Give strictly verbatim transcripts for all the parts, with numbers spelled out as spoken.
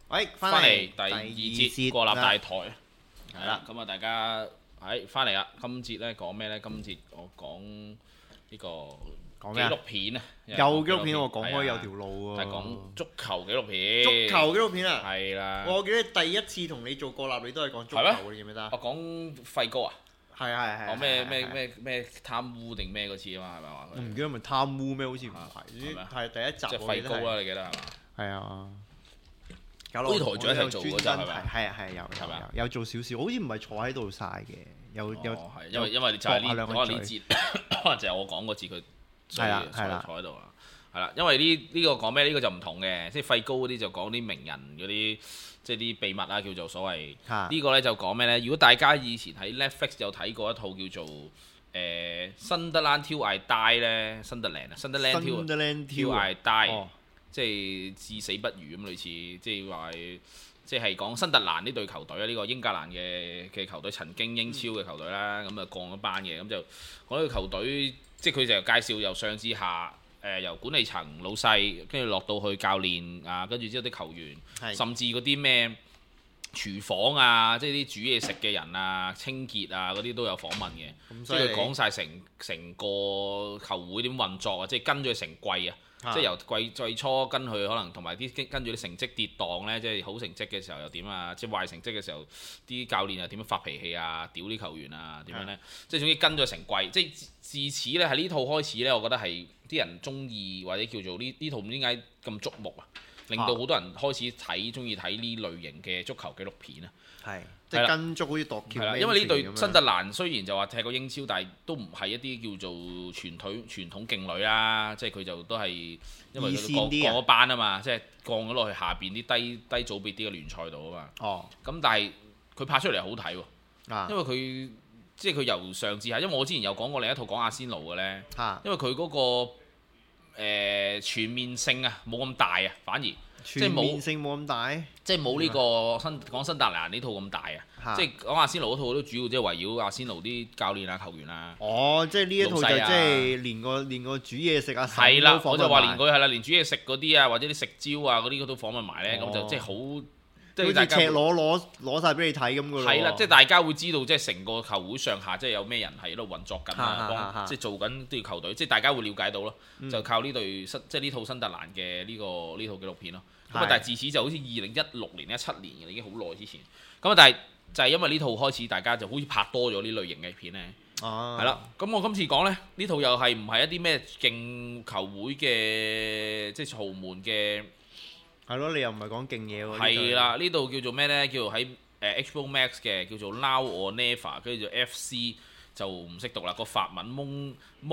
喂， 翻嚟第二節國立大台， 係啦， 咁啊大家喺翻嚟啦。今節咧講咩咧？今節我講呢個紀錄片啊， 有紀錄片我講開有條路喎， 係講足球紀錄片。 足球紀錄片啊， 係啦。 我記得第一次同你做國立，你都係講足球嘅，你記唔記得？ 我講費高啊， 係係係。 講咩咩咩咩貪污定咩嗰次啊嘛，係咪話佢？ 唔記得咪貪污咩？好似唔係，係第一集。 即係費高啦，你記得係嘛？ 係啊。 呢台仲一齊做嗰陣係咪？ 係啊係有有有有做少少，好似唔係坐喺度晒嘅，有有係因為因為就係呢可能呢節可能就係我講嗰節佢係啦係啦坐喺度啊，係啦，因為呢呢個講咩？呢個就唔同嘅，即係費高嗰啲就講啲名人嗰啲即係啲秘密啦，叫做所謂。呢個咧就講咩咧？如果大家以前喺 Netflix 有睇過一套叫做誒新德蘭 Till I Die 咧，新德蘭啊，新德蘭 Till I Die。即係至死不渝咁類似，即係話即係講新特蘭呢隊球隊啊，呢、這個英格蘭嘅嘅球隊曾經英超嘅球隊啦，咁啊降咗班嘅，咁就講呢個球隊，即係佢就介紹由上至下，誒、呃、由管理層老細，跟住落到去教練啊，跟住之後啲球員， 是甚至嗰啲咩廚房啊，即係啲煮嘢食嘅人啊、清潔啊嗰啲都有訪問嘅，即係佢講晒成成個球會點運作啊，即係跟咗成季啊。啊、即係由季最初跟佢可能同埋啲跟住啲成績跌宕呢，即係好成績嘅時候又點啊？即係壞成績嘅時候，啲教練又點樣發脾氣啊？屌啲球員啊？點樣呢？啊、即係總之跟咗成季，即係自此呢，喺呢套開始呢，我覺得係啲人中意或者叫做呢呢套唔知點解咁矚目啊，令到好多人開始睇中意睇呢類型嘅足球紀錄片啊。係。即係跟足嗰啲度橋，因為呢隊新特蘭雖然就話踢過英超，但係都唔係一啲叫做傳統傳統勁旅啦。即係佢就都係因為佢降降咗班啊嘛，即係降咗落去下邊啲低低組別啲嘅聯賽度啊嘛。哦。咁但係佢拍出嚟好睇喎，啊、因為佢即係佢由上至下，因為我之前有講過另一套講阿仙奴嘅咧，啊、因為佢嗰、嗰個、呃、全面性啊冇咁大啊，反而。全面性冇咁大，即係冇呢個新講新特蘭呢套咁大啊！即係講阿仙奴嗰套都主要即係圍繞阿仙奴啲教練啊、球員啊。哦，即係呢一套就即係連個連個煮嘢食啊，係啦，我就話連佢係啦，連煮嘢食嗰啲啊，或者啲食蕉啊嗰啲都訪問埋咧，咁就即係好，即係好似赤裸攞攞曬俾你睇咁嘅咯。係啦，即係大家會知道即係成個球會上下即係有咩人係喺度運作緊啊，幫即係做緊啲球隊，即係大家會了解到咯。就靠呢隊新即係呢套新特蘭嘅呢個呢套紀錄片咯。咁啊！但係自此就好似二零一六年、一七年嘅，已經好耐之前。咁啊，但係就係因為呢套開始，大家就好似拍多咗呢類型嘅片咧。哦、啊，係啦。咁我今次講咧，呢套又係唔係一啲咩勁球會嘅，即係豪門嘅？係咯，你又唔係講勁嘢喎。係啦，呢度叫做咩咧？叫做喺誒 H B O Max 嘅，叫做 Now or Never，跟住就 F C。就唔識讀啦，個法文 Mon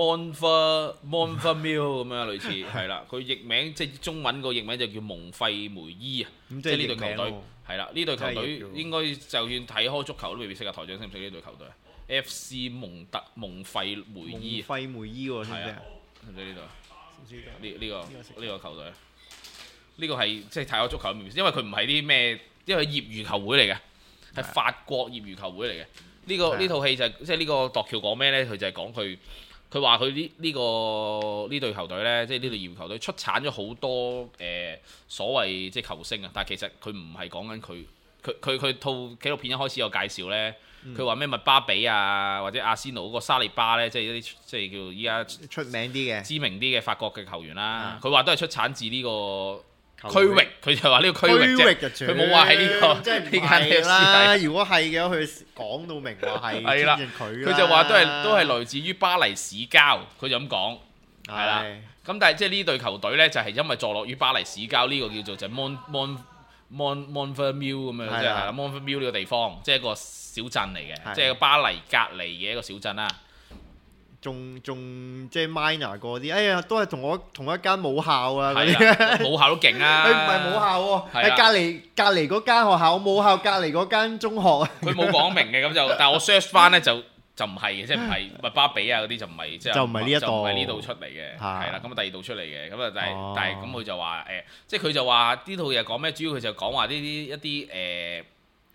Monfer Monfermil 咁樣類似係啦，佢譯名即係中文個譯名就叫蒙費梅伊啊，即係呢隊球隊係啦，呢隊球隊應該就算睇開足球都未必識啊，台長識唔識呢隊球隊啊 ？F C 蒙特蒙費梅伊，蒙費梅伊喎，知唔知啊？知唔知呢度？呢呢個呢個球隊，呢個係即係睇開足球面，因為佢唔係啲咩，因為業餘球會嚟嘅，係法國業餘球會嚟嘅。呢、這個呢套戲就係、即係呢個度橋講咩呢？佢就係講佢，佢話佢呢呢個呢隊球隊呢，即係呢隊業餘球隊出產咗好多誒、呃、所謂即係球星啊！但係其實佢唔係講緊佢，佢佢佢套紀錄片一開始有介紹呢，佢話咩麥巴比啊，或者阿仙奴嗰個沙利巴呢，即係一啲即係叫依家出名啲嘅、知名啲嘅法國嘅球員啦。佢話、嗯、都係出產自呢、這個。區域佢就話呢個區域啫，佢冇話喺呢個，即係呢間啦。如果係嘅，佢講到明話係。係啦，佢就話都係都係來自於巴黎市郊，佢就咁講。係啦，咁但係即係呢隊球隊咧，就係因為坐落於巴黎市郊呢個叫做就 Mon Mon Mon Montfermeil 咁樣，即係係啦 Montfermeil 呢個地方，即係一個小鎮嚟嘅，即係巴黎隔離嘅一個小鎮啦。仲仲即係 minor 過啲，哎呀都係同我同一間母校啊嗰啲，母校都勁啊！佢唔係母校喎，係隔離隔離嗰間學校，母校隔離嗰間中學啊。佢冇講明嘅咁就，但係我 search 翻咧就就唔係嘅，即係唔係麥巴比啊嗰啲就唔係，即係就唔係呢一度，就唔係呢度出嚟嘅，係啦。咁啊第二度出嚟嘅，咁啊但係但係咁佢就話誒，即係佢就話呢套嘢講咩？主要佢就講話呢啲一啲誒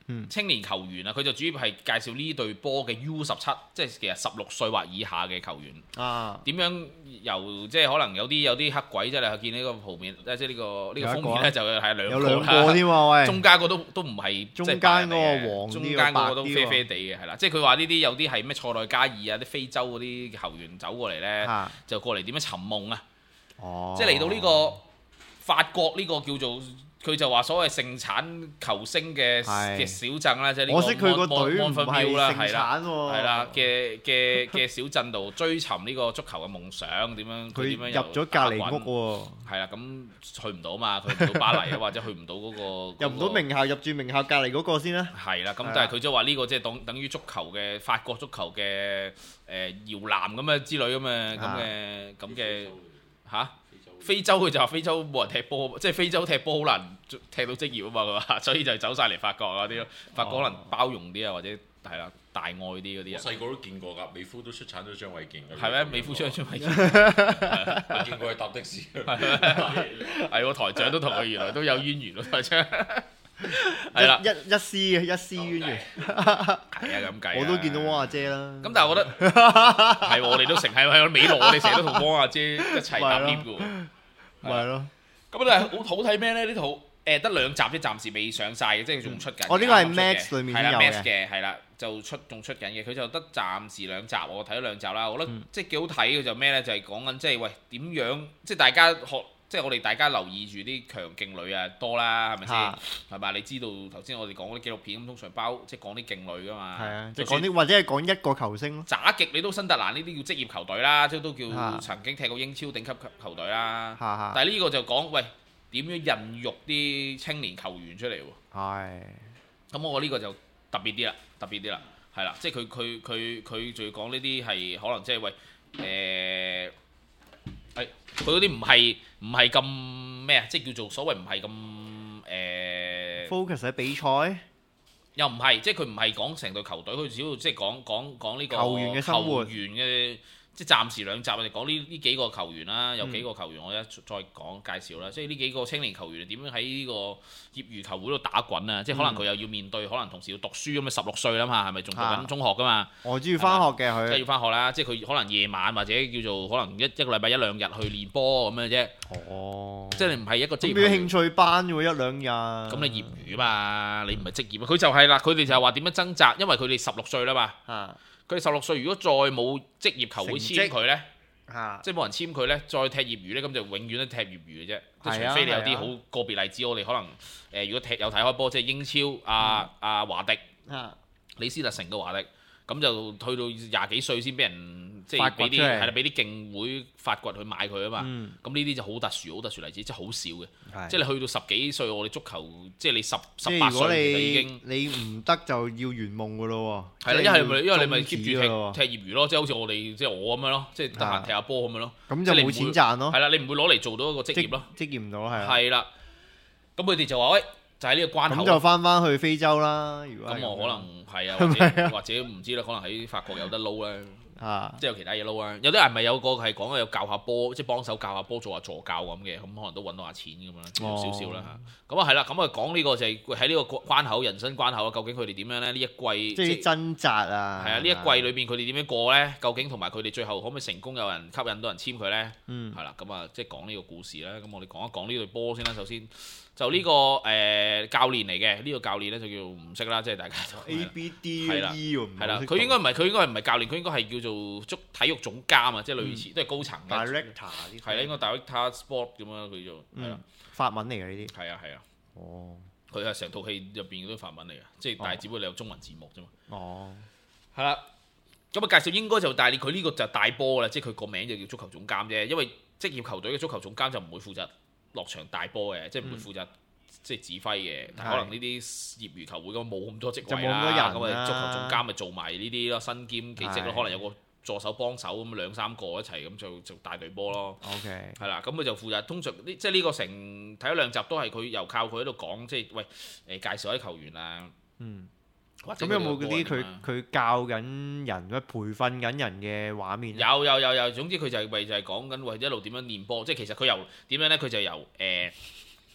青年球員啊，佢就主要係介紹呢隊波嘅 U 十七，即係其實十六歲或以下嘅球員啊， 點樣由即係可能有啲有啲黑鬼啫，你見呢個圖面，即係呢個呢個封面咧就係兩個有兩個添喎，喂， 中間個都都唔係中間嗰個黃中間嗰個都啡啡地嘅，係啦，即係佢話呢啲有啲係咩塞內加爾啊，啲非洲嗰啲球員走過嚟咧，就過嚟點樣尋夢啊， 哦， 即係嚟到呢個法國呢個叫做。佢就話所謂盛產球星嘅嘅小鎮啦，即係呢個我識佢個隊唔係盛產喎， 係啦嘅嘅嘅小鎮度追尋呢個足球嘅夢想，點樣佢點樣入咗隔離屋喎， 係啦，咁去唔到嘛，去唔到巴黎啊，或者去唔到嗰個入唔到名校，入住名校隔離嗰個先啦。 係啦，咁但係佢就話呢個即係等等於足球嘅法國足球嘅誒搖籃咁嘅之類咁嘅咁嘅咁嘅嚇。非洲佢就話非洲冇人踢波，即係非洲踢波好難踢到職業啊嘛，佢話，所以就走晒嚟法國嗰啲咯。法國可能包容啲啊，或者係啦大愛啲嗰啲人。 我細個都見過㗎，美夫都出產咗張衛健嘅。 係咩？美夫出咗張衛健， 我見過佢搭的士。 係喎，台長都同佢原來都有淵源咯，台長。係啦， 一一絲嘅一絲淵源。 係啊，咁計。 我都見到汪阿姐啦。 咁但係我覺得係我哋都成係喺美羅，我哋成日都同汪阿姐一齊搭 lift 嘅喎。 咪係咯。 咁但係好好睇咩咧？呢套誒得兩集啫，暫時未上晒嘅，即係仲出緊。 哦，呢個係 Max 裏面有嘅。 係啦 ，Max 嘅係啦，就出仲出緊嘅。佢就得暫時兩集，我睇咗兩集啦。我覺得即係幾好睇嘅就咩咧？就係講緊即係喂點樣，即係大家學。即係我哋大家留意住啲強勁女啊多啦，係咪先？係嘛？你知道頭先我哋講嗰啲紀錄片咁，通常包即係講啲勁女㗎嘛。係啊，即係講啲或者係講一個球星咯。 渣極你都新特蘭呢啲叫職業球隊啦，即係都叫曾經踢過英超頂級球隊啦。但係呢個就講喂點樣孕育啲青年球員出嚟喎。係。咁我呢個就特別啲啦，特別啲啦，係啦，即係佢佢佢佢仲要講呢啲係可能即係喂誒。係，佢嗰啲唔係唔係咁咩啊？即係叫做所謂唔係咁誒 focus 喺比賽， 又唔係，即係佢唔係講成隊球隊，佢主要即係講講講呢個球員嘅生活， 球員嘅即係暫時兩集我哋講呢呢幾個球員啦，有幾個球員我一再講介紹啦，即係呢幾個青年球員點樣喺呢個業餘球會度打滾啊！即係可能佢又要面對，可能同時要讀書咁啊，十六歲啦嘛，係咪仲讀緊中學㗎嘛？ 我知要翻學嘅佢， 即係要翻學啦，即係佢可能夜晚或者叫做可能一一個禮拜一兩日去練波咁嘅啫。哦，即係你唔係一個職業。 咁興趣班喎，一兩日。 咁你業餘啊嘛，你唔係職業啊。佢就係啦，佢哋就係話點樣掙扎，因為佢哋十六歲啦嘛。啊。佢哋十六歲，如果再冇職業球會簽佢呢，即係冇人簽佢呢，再踢業餘呢，咁就永遠都踢業餘嘅啫。即係除非你有啲好個別例子，我哋可能誒，如果踢有睇開波，即係英超阿阿華迪、李斯特城嘅華迪，咁就去到廿幾歲先俾人即係俾啲係啦，俾啲勁會發掘去買佢啊嘛。咁呢啲就好特殊，好特殊例子，即係好少嘅。即係你去到十幾歲，我哋足球即係你十十八歲已經你唔得就要圓夢噶咯喎。 係啦，一係咪因為你咪 keep 住踢踢業餘咯，即係好似我哋即係我咁樣咯，即係得閒踢下波咁樣咯。 咁就冇錢賺咯。 係啦，你唔會攞嚟做到一個職業咯。 職業唔到係。 係啦，咁佢哋就話喂，就喺呢個關口。 咁就翻翻去非洲啦。如果咁我可能係啊，或者或者唔知啦，可能喺法國有得撈咧。啊！即係有其他嘢撈啊！有啲人咪有個係講有教下波，即係幫手教下波，做下助教咁嘅，咁可能都揾到下錢咁樣，少少啦嚇。咁啊係啦，咁啊講呢個就係喺呢個關口，人生關口啊，究竟佢哋點樣咧？呢一季即係掙扎啊！ 係啊，呢一季裏邊佢哋點樣過咧？究竟同埋佢哋最後可唔可以成功有人吸引到人簽佢咧？嗯，係啦，咁啊即係講呢個故事啦。咁我哋講一講呢隊波先啦。首先就呢個誒教練嚟嘅，呢個教練咧就叫唔識啦，即係大家就 A B D E 喎， 係啦，佢應該唔係佢應該唔係教練，佢應該係叫做足體育總監啊，即係類似都係高層嘅。 Director 係啦，應該 Director Sport 咁樣佢做係啦， 法文嚟嘅呢啲。 係啊係啊。哦。佢係成套戲入邊嗰啲法文嚟嘅，即係但係只不過你有中文字幕啫嘛。哦。係啦。咁啊介紹應該就但係佢呢個就大波啦，即係佢個名就叫足球總監啫，因為職業球隊嘅足球總監就唔會負責落場大波嘅，即係唔會負責即係指揮嘅。但係可能呢啲業餘球會咁冇咁多職位啦，咁啊足球總監咪做埋呢啲咯，身兼幾職咯，可能有個助手幫手咁兩三個一齊咁就就大隊波咯。OK，係啦，咁佢就負責通常呢，即係呢個成睇咗兩集都係佢又靠佢喺度講，即係喂誒介紹啲球員啊。嗯。 咁有冇嗰啲佢佢教緊人，佢培訓緊人嘅畫面？ 有有有有，總之佢就係為就係講緊喂一路點樣練波，即係其實佢由點樣咧？佢就由誒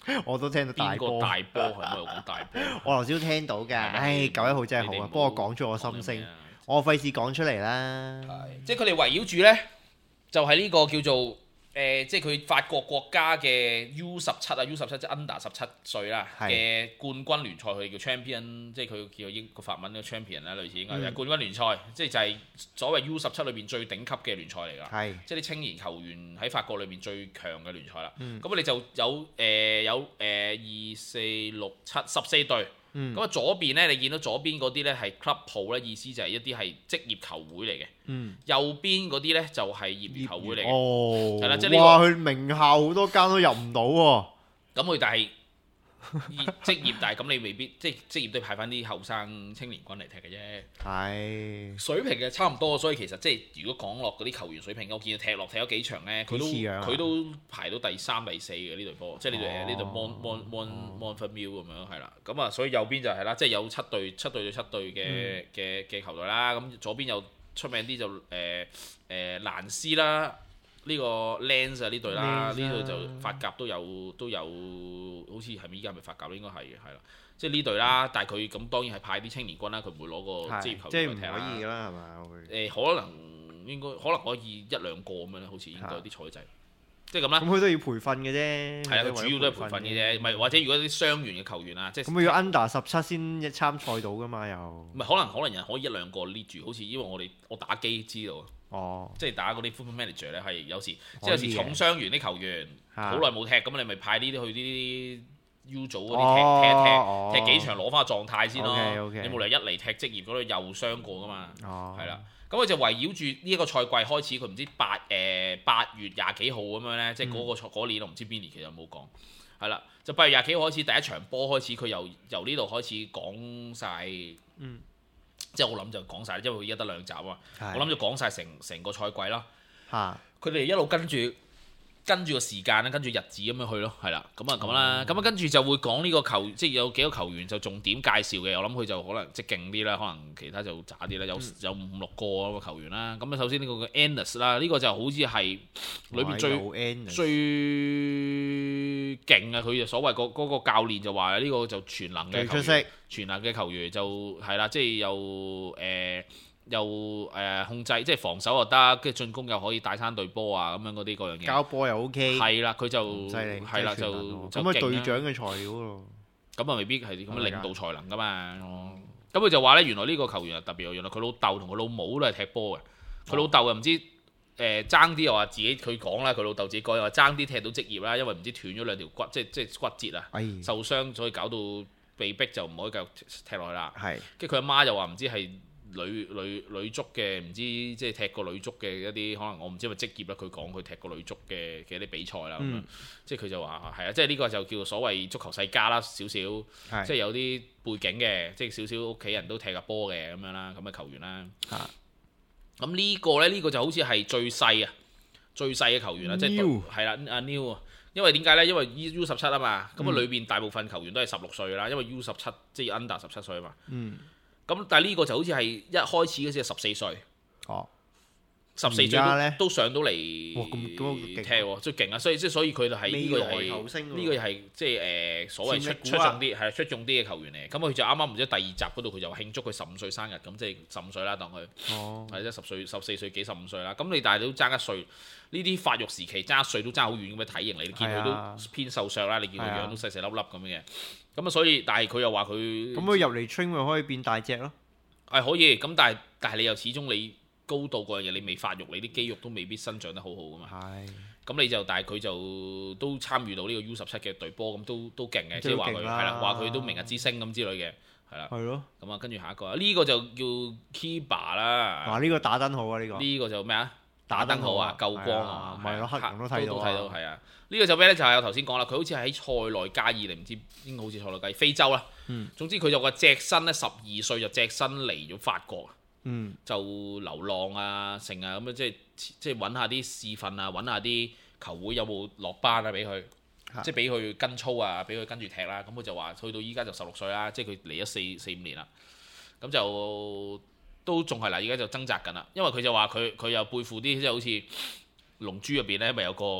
我都聽到大波。 邊個大波係咪又講大波？ 我頭先都聽到㗎。唉，九一號真係好啊，幫我講咗我心聲，我費事講出嚟啦。 係，即係佢哋圍繞住咧，就係呢個叫做。誒，即係佢法國國家嘅 U 十七啊 ，U 十七即係 under 十七歲啦嘅冠軍聯賽，佢叫 champion，即係佢叫英個法文嘅 champion 啦，類似應該係冠軍聯賽，即係就係所謂 U 十七裏邊最頂級嘅聯賽嚟㗎，即係啲青年球員喺法國裏邊最強嘅聯賽啦。咁我哋就有誒有誒二四六七十四隊。咁啊、嗯、左邊咧，你見到左邊嗰啲咧係 club 鋪咧，意思就係一啲係職業球會嚟嘅。嗯、右邊嗰啲咧就係業餘球會嚟嘅。哦，係啦，即係呢個。哇！佢名校好多間都入唔到喎。 咁佢但係職業，但係咁你未必即係職業都派翻啲後生青年軍嚟踢嘅啫。係。水平嘅差唔多，所以其實即係如果講落嗰啲球員水平，我見佢踢落踢咗幾場咧，佢都佢都排到第三、第四嘅呢隊波，即係呢隊呢隊 Mon Mon Mon Montfermeil 咁樣係啦。咁啊，所以右邊就係啦，即係有七隊七隊對七隊嘅嘅嘅球隊啦。咁左邊有出名啲就誒誒蘭斯啦。呢個 Lens 啊呢隊啦，呢隊就法甲都有都有，好似係咪依家係咪法甲應該係嘅，係啦，即係呢隊啦。但係佢咁當然係派啲青年軍啦，佢唔會攞個職業球員去踢啦。即係唔可以㗎啦，係嘛？誒可能應該可能可以一兩個咁樣咧，好似應該有啲賽制，即係咁啦。咁佢都要培訓嘅啫。係啊， 佢主要都係培訓嘅啫，唔係或者如果啲傷員嘅球員啊，即係咁佢要 under 十七先一參賽到㗎嘛又。 唔係可能可能人可以一兩個 lead 住，好似因為我哋我打機知道。哦，即係打嗰啲 football manager 咧，係有時即係有時重傷完啲球員好耐冇踢，咁你咪派呢啲去啲 U 組嗰啲踢踢踢踢幾場攞翻個狀態先咯。你冇理由一嚟踢職業嗰度又傷過噶嘛？係啦，咁佢就圍繞住呢一個賽季開始，佢唔知八誒八月廿幾號咁樣咧，即係嗰個嗰年我唔知邊年，其實冇講。係啦，就八月廿幾號開始第一場波開始，佢由由呢度開始講晒。嗯。即係我諗就講晒，因為佢依家得兩集啊嘛。我諗就講晒成成個賽季啦。嚇！佢哋一路跟住跟住個時間咧，跟住日子咁樣去咯，係啦。咁啊咁啦，咁啊跟住就會講呢個球，即係有幾個球員就重點介紹嘅。我諗佢就可能即係勁啲啦，可能其他就渣啲啦。有有五六個個球員啦。咁啊首先呢個嘅 Ennis 啦，呢個就好似係裏邊最最勁啊！佢就所謂個嗰個教練就話呢個就全能嘅球員。全能嘅球員就係啦，即係又誒又誒控制，即係防守又得，跟住進攻又可以帶翻隊波啊咁樣嗰啲嗰樣嘢。交波又 OK。係啦，佢就係啦，就咁啊隊長嘅材料咯。咁啊未必係咁嘅領導才能噶嘛。哦。咁佢就話咧，原來呢個球員係特別，原來佢老豆同佢老母都係踢波嘅。佢老豆又唔知誒爭啲，又話自己佢講啦，佢老豆自己講又話爭啲踢到職業啦，因為唔知斷咗兩條骨，即係即係骨折啊，受傷所以搞到。被逼就唔可以繼續踢落去啦。係，跟住佢阿媽又話唔知係女女女足嘅，唔知即係踢過女足嘅一啲，可能我唔知係咪職業啦。佢講佢踢過女足嘅嘅啲比賽啦，咁樣、嗯、即係佢就話係啊，即係呢個就叫做所謂足球世家啦，少少，是即係有啲背景嘅，即係少少屋企人都踢過波嘅咁樣啦，咁嘅球員啦。嚇是，咁呢個咧，呢、呢個就好似係最細啊，最細嘅球員啦，即係係啦，阿 New 啊。因為點解咧？因為 U 十七啊嘛，咁啊裏邊大部分球員都係十六歲啦，因為 U 十七即係 under 十七歲啊嘛。嗯。咁但係呢個就好似係一開始嗰時係十四歲。哦。十四歲都都上到嚟踢喎，最勁啊！所以即係所以佢就係呢個係呢個係即係誒所謂出出眾啲係出眾啲嘅球員嚟。咁佢就啱啱唔知第二集嗰度佢就慶祝佢十五歲生日，咁即係十五歲啦，當佢係即係十歲十四歲幾十五歲啦。咁你但係都爭一歲，呢啲發育時期爭一歲都爭好遠咁嘅體型嚟，你見佢都偏瘦削啦，你見佢樣都細細粒粒咁嘅。咁啊，所以但係佢又話佢咁佢入嚟 train 咪可以變大隻咯？係可以，咁但係但係你又始終你。高度嗰樣嘢你未發育，你啲肌肉都未必生長得好好噶嘛。係。咁你就，但係佢就都參與到呢個 U 十七嘅隊波，咁都都勁嘅，即係話佢係啦，話佢都明日之星咁之類嘅，係啦。係咯。咁啊，跟住下一個，呢個就叫 Kiba 啦。哇！呢個打燈好啊，呢個。呢個就咩啊？打燈好啊，夠光啊。唔係咯，黑人都睇到。都睇到，係啊。呢個就咩咧？就係我頭先講啦，佢好似喺塞內加爾定唔知應該好似塞內加爾非洲啦。嗯。總之佢就個隻身咧，十二歲就隻身嚟咗法國。嗯，就流浪啊，成啊咁樣，即係即係揾下啲試訓啊，揾下啲球會有冇落班啊，俾佢，啊、即係俾佢跟操啊，俾佢跟住踢啦。咁佢就話去到依家就十六歲啦，即係佢嚟咗四四五年啦。咁就都仲係啦，而家就掙扎緊啦。因為佢就話佢佢又背負啲即係好似龍珠入邊咧，咪有個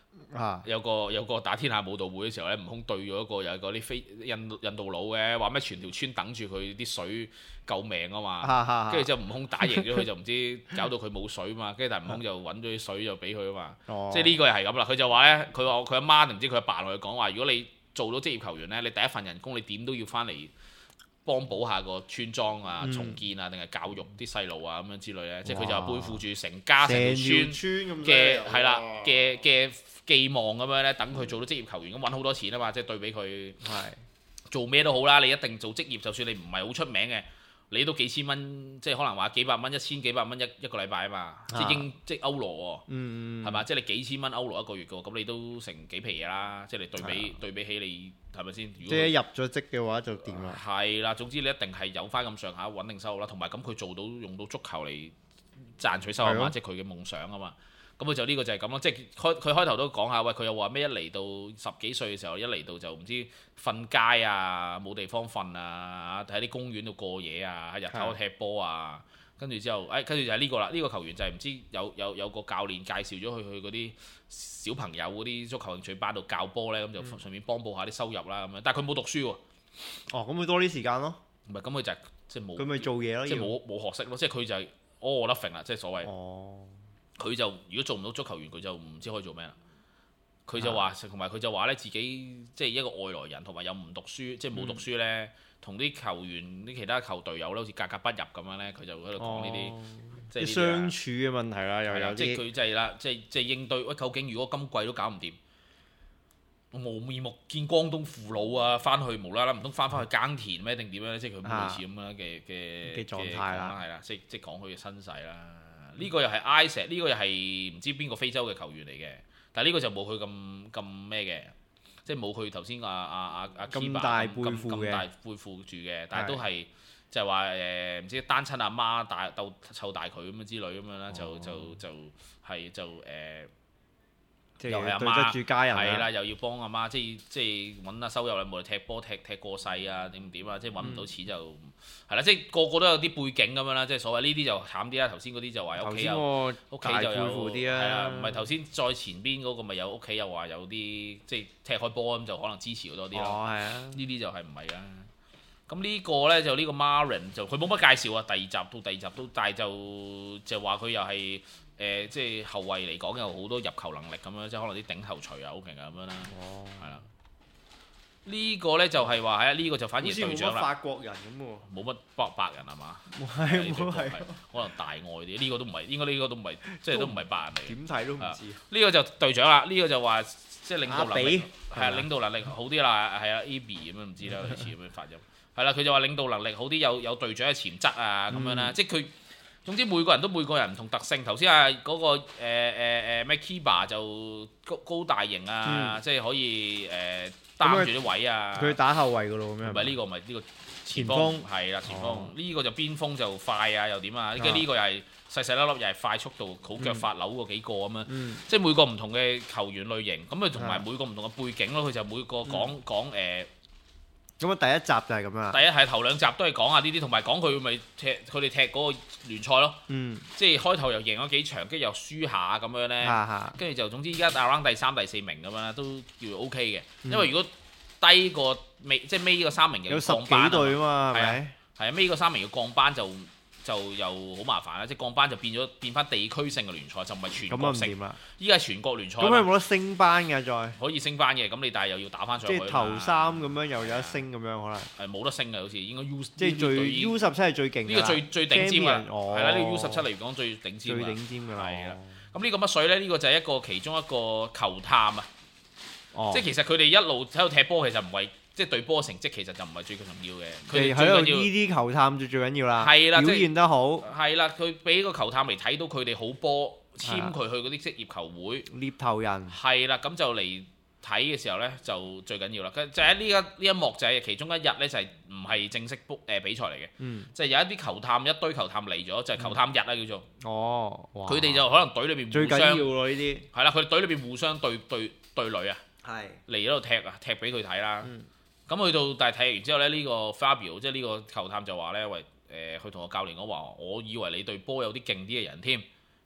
啊有個有個打天下武道會嘅時候咧，悟空對咗一個有嗰啲非印印度佬嘅，話咩全條村等住佢啲水救命啊嘛，跟住之後悟空打贏咗佢就唔知搞到佢冇水嘛，跟住但係悟空就揾咗啲水就俾佢啊嘛， 哦、 即係呢個又係咁啦。佢就話咧，佢話佢阿媽定唔知佢阿爸同佢講話，如果你做到職業球員咧，你第一份人工你點都要翻嚟幫補下個村莊啊、 嗯、 重建啊，定係教育啲細路啊咁樣之類咧，即係佢就背負住成家成條村村嘅係啦嘅嘅寄望咁樣咧，等佢做到職業球員咁揾好多錢啊嘛，即係對比佢做咩都好啦，你一定做職業，就算你唔係好出名嘅，你都幾千蚊，即係可能話幾百蚊、一千幾百蚊一一個禮拜啊嘛，啊即係英即係歐羅喎，係嘛、嗯？即係你幾千蚊歐羅一個月嘅喎，咁你都成幾皮嘢啦，即係你對比、啊、對比起你係咪先？ 即係一入咗職嘅話就掂啦。 係啦、啊，總之你一定係有翻咁上下穩定收入啦，同埋咁佢做到用到足球嚟賺取收入嘛，的即係佢嘅夢想啊嘛。咁佢就呢個就係咁咯，即係開佢開頭都講下，喂佢又話咩？一嚟到十幾歲嘅時候，一嚟到就唔知瞓街啊，冇地方瞓啊，喺啲公園度過夜啊，喺日頭踢波啊，跟住之後，誒跟住就係呢個啦。呢、呢個球員就係唔知有有有個教練介紹咗佢去嗰啲小朋友嗰啲足球興趣班度教波咧，咁就順便幫補下啲收入啦咁樣。但係佢冇讀書喎。 哦，咁佢多啲時間咯。 唔係，咁佢就係即係冇。 佢咪做嘢咯？ 即係冇冇學識咯，即係佢就係 all or nothing啦，即係所謂。 哦。佢就如果做唔到足球員，佢就唔知可以做咩啦。佢就話，同埋佢就話咧，自己即係一個外來人，同埋又唔讀書，即係冇讀書咧，同啲、嗯、球員、啲其他球隊友咧，好似格格不入咁樣咧，佢就喺度講呢啲，哦、即係相處嘅問題啦，又有即係佢就係啦，即係即係應對。喂，究竟如果今季都搞唔掂，無面目見江東父老啊，翻去無啦啦，唔通翻返去耕田咩？定點樣咧？即係佢類似咁樣嘅嘅嘅狀態啦， 係啦，即即係講佢嘅身世啦。呢個又係 Isaac， 呢個又係唔知邊個非洲嘅球員嚟嘅，但係呢個就冇佢咁咁咩嘅，即係冇佢頭先阿阿阿阿咁大背負嘅， 咁大背負住嘅，但係都係就係話誒唔知單親阿媽大鬥湊大佢咁樣之類咁樣啦，就就就係就誒。又係阿媽，係啦，又要幫阿媽，即係即係揾下收入啦，無論踢波踢踢過世啊，點唔點啊，即係揾唔到錢就係啦，即係個個都有啲背景咁樣啦，即係所謂呢啲就慘啲啦。頭先嗰啲就話屋企有屋企就有啲啦，係啊，唔係頭先再前邊嗰個咪有屋企又話有啲即係踢開波咁就可能支持好多啲咯。哦，係啊，呢啲就係唔係啦。咁呢個咧就呢個 Marin 就佢冇乜介紹啊，第二集到第二集都，但係就就話佢又係。誒、呃、即係後衞嚟講有好多入球能力咁樣，即係可能啲頂頭錘啊好勁啊咁樣啦。哦，係啦。呢個咧就係話係啊，呢個就反而隊長啦。 法國人咁喎。冇乜白白人係嘛？ 係冇係。 可能大愛啲，呢、呢個都唔係，應該呢個都唔係，即係都唔係白人嚟。 點睇都唔知。 呢個就隊長啦，呢、呢個就話即係領導能力係啊，領導能力好啲啦，係啊 A B 咁樣唔知啦，類似咁樣發音。係啦，佢就話領導能力好啲，有有隊長嘅潛質啊咁樣啦，即係佢。總之每個人都每個人唔同特性。頭先啊嗰個誒誒誒咩 Kiba 就高高大型啊，嗯、即係可以誒、呃、擔住啲位啊。佢打後衞噶咯咁樣。唔係呢個，唔係呢個前鋒。係啦，前鋒。呢、哦、個就邊鋒就快啊，又點啊？跟住呢個又係細細粒粒，又係快速度，好腳法扭嗰幾個咁樣。嗯、即係每個唔同嘅球員類型，咁啊同埋每個唔同嘅背景咯。佢就每個講講誒。 咁啊，第一集就係咁樣。 第一係頭兩集都係講下呢啲，同埋講佢咪踢佢哋踢嗰個聯賽咯。嗯。即係開頭又贏咗幾場，跟住又輸下咁樣咧。跟住、啊、就總之依家 around 第三、第四名咁樣啦，都叫 O K 嘅。嗯、因為如果低過尾，即係尾呢個三名又要降班啊嘛。有十幾隊啊嘛，係咪？係啊，尾個三名要降班就就又好麻煩啦。即係降班就變咗變翻地區性嘅聯賽，就唔係全國性。咁啊唔掂啦！依家係全國聯賽。咁佢冇得升班嘅再？可以升班嘅，咁你但係又要打翻上去。即係頭三咁樣又有得升咁樣可能。係冇得升嘅，好似應該 U 即係最 U 十七係最勁。呢個最最頂尖嘅，係啦，呢個 U 十七嚟講最頂尖。最頂尖㗎啦。係啦。咁呢個乜水咧？呢個就係一個其中一個球探啊。哦。即係其實佢哋一路喺度踢波，其實唔係。即係對波成績其實就唔係最重要嘅，佢哋最緊要呢啲球探就最緊要啦，係啦，表現得好，係啦，佢俾個球探嚟睇到佢哋好波，簽佢去嗰啲職業球會，獵頭人，係啦，咁就嚟睇嘅時候咧就最緊要啦。就喺呢一呢一幕就係其中一日咧就係唔係正式 book 誒比賽嚟嘅，嗯，就係有一啲球探一堆球探嚟咗，就係球探日啦叫做，哦，佢哋就可能隊裏邊最緊要咯呢啲，係啦，佢哋隊裏邊互相對對對壘啊，係嚟喺度踢啊，踢俾佢睇啦。咁去到但係睇完之後咧，呢、這個 Fabio 即係呢個球探就話咧，喂誒，佢、呃、同個教練講話，我以為你對波有啲勁啲嘅人添，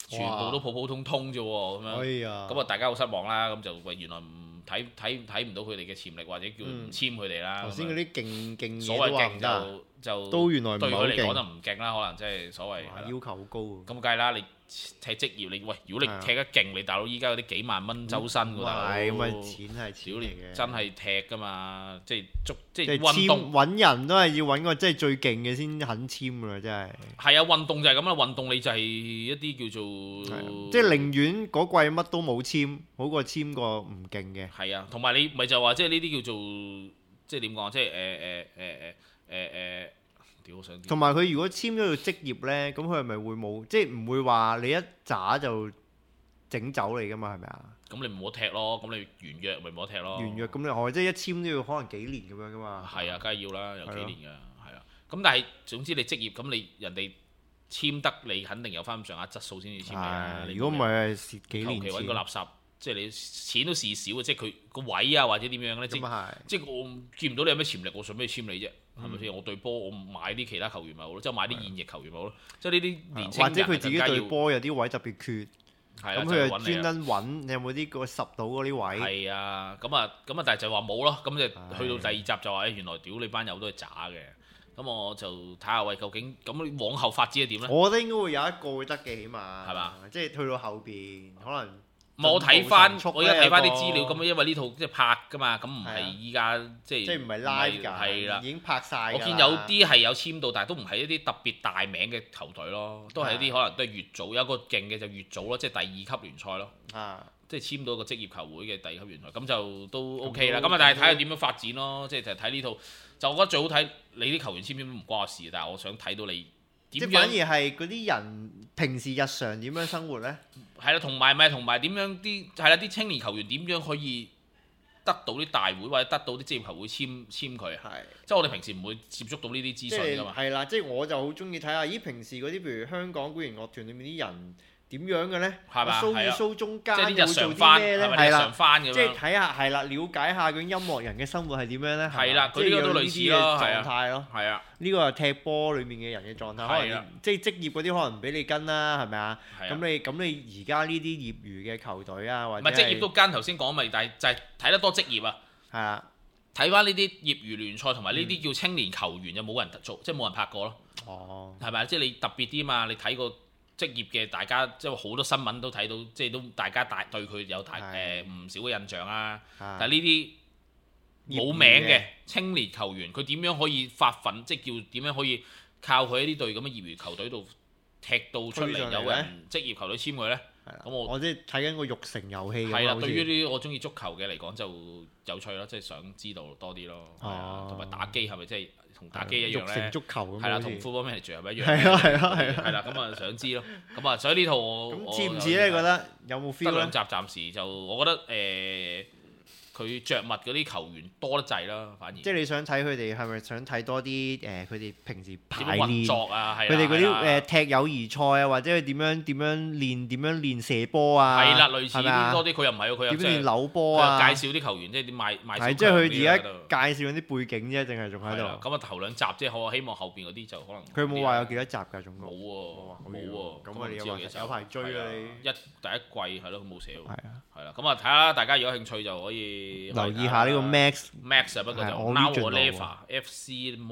全部都普普通通啫喎，咁樣。 哎呀！ 咁啊，大家好失望啦，咁就喂原來唔睇睇睇唔到佢哋嘅潛力，或者叫唔簽佢哋啦。 頭先嗰啲勁勁所謂勁就就都原來唔係好勁， 對佢嚟講就唔勁啦，可能即係所謂要求好高喎。 咁梗係啦，你踢職業你喂，如果你踢得勁，你大佬依家嗰啲幾萬蚊周薪喎，大佬。 係咁啊，錢係錢嚟嘅。 真係踢㗎嘛，即係足即即係係運動揾人都係要揾個即係最勁嘅先肯簽㗎啦，真係。 係啊，運動就係咁啦，運動你就係一啲叫做即係寧願嗰季乜都冇簽，好過簽個唔勁嘅。 係啊，同埋你咪就話即係呢啲叫做即係點講？即係誒誒誒誒誒誒。 同埋佢如果簽咗個職業呢，咁佢係咪會冇，即係唔會話你一渣就整走你㗎嘛？係咪啊？ 咁你唔好踢咯，咁你完約咪唔好踢咯。 完約咁你我即係一簽都要可能幾年咁樣㗎嘛？ 係啊，梗係要啦，有幾年㗎，係啊。咁但係總之你職業咁你人哋簽得你肯定有翻咁上下質素先至簽你啊。 如果唔係蝕幾年錢。 求其揾個垃圾，即係你錢都蝕少嘅，即係佢個位啊或者點樣咧？ 咁啊係。 即係我見唔到你有咩潛力，我想咩簽你啫？係咪先？我對波，我買啲其他球員咪好咯，即係買啲現役球員咪好咯。即係呢啲年青人或者佢自己對波有啲位特別缺，咁佢就專登揾你有冇啲個十到嗰啲位。 係啊，咁啊，咁啊，但係就話冇咯，咁就去到第二集就話誒，原來屌你班友都係渣嘅。咁我就睇下喂，究竟咁往後發展係點咧？ 我覺得應該會有一個會得嘅，起碼係嘛？ 即係去到後邊可能。 我睇翻，我而家睇翻啲資料，咁因為呢套即係拍㗎嘛，咁唔係依家即係即係唔係 live 㗎， 係啦， 已經拍晒。 我見有啲係有簽到，但係都唔係一啲特別大名嘅球隊咯，都係一啲可能都係乙組，有一個勁嘅就乙組咯，即係第二級聯賽咯，即係簽到個職業球會嘅第二級聯賽，咁就都 OK 啦。咁啊，但係睇下點樣發展咯，即係就睇呢套，就我覺得最好睇你啲球員簽唔簽唔關我事，但係我想睇到你。 即係反而係嗰啲人平時日常點樣生活呢？ 係啦，同埋咪同埋點樣啲係啦，啲青年球員點樣可以得到啲大會或者得到啲職業球會簽簽佢啊？係，即係我哋平時唔會接觸到呢啲資訊㗎嘛。係啦，即係我就好中意睇下，咦？平時嗰啲譬如香港管弦樂團裏面啲人。點樣嘅咧？ 係嘛？ 蘇與蘇中間會做啲番咩咧？ 係啦，即係睇下係啦，了解下嗰啲音樂人嘅生活係點樣咧？ 係啦，佢呢個都類似咯， 狀態咯。 係啊， 呢個係踢波裡面嘅人嘅狀態，可能即係職業嗰啲可能唔俾你跟啦，係咪啊？咁你咁你而家呢啲業餘嘅球隊啊，或者唔係職業都跟頭先講咪，但係就係睇得多職業啊。 係啊， 睇翻呢啲業餘聯賽同埋呢啲叫青年球員，就冇人做，即係冇人拍過咯。 哦， 係咪？即係你特別啲嘛？你睇過。職業嘅大家即係好多新聞都睇到，即係都大家大對佢有大誒唔少嘅印象啊。但係呢啲冇名嘅青年球員，佢點樣可以發奮？即係叫點樣可以靠佢喺呢隊咁嘅業餘球隊度踢到出嚟，有人職業球隊簽佢咧？咁我我即係睇緊個育成遊戲。 係啦，對於呢啲我中意足球嘅嚟講就有趣咯，即係想知道多啲咯。同埋打機係咪即係？同打機一樣咧， 足球咁係啦，同 Football Manager 係咪一樣？ 係啊係啊係啊， 係啦，咁啊想知咯，咁啊所以呢套我咁似唔似咧？覺得有冇 feel 咧？ 得兩集暫時就我覺得誒，佢著物嗰啲球員多得滯啦，反而。即係你想睇佢哋係咪想睇多啲誒？佢哋平時排練作啊， 佢哋嗰啲誒踢友誼賽啊，或者佢點樣點樣練點樣練射波啊？ 係啦，類似啲多啲。佢又唔係喎，佢又點練扭波啊？ 介紹啲球員即係點賣賣。 係即係佢而家介紹緊啲背景啫，定係仲喺度？ 咁啊頭兩集即係我希望後邊嗰啲就可能。 佢冇話有幾多集㗎？總共冇喎，冇喎。 咁我哋有有排追啊！你一第一季係咯，佢冇寫喎。 係啊， 係啦，咁啊睇下大家如果有興趣就可以留意下呢個 Max Max 啊，不過就 Now or Never F C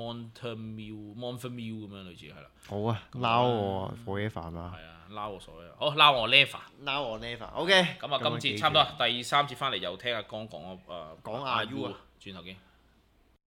Montreal Montreal 咁樣類似係啦。 好啊 ，Now or Forever 嘛。 係啊 ，Now or 所有。好 Now or Never。Now or Never。OK。 咁啊，今次差唔多第三節翻嚟又聽阿江講啊，誒講阿 U 啊， 轉頭見。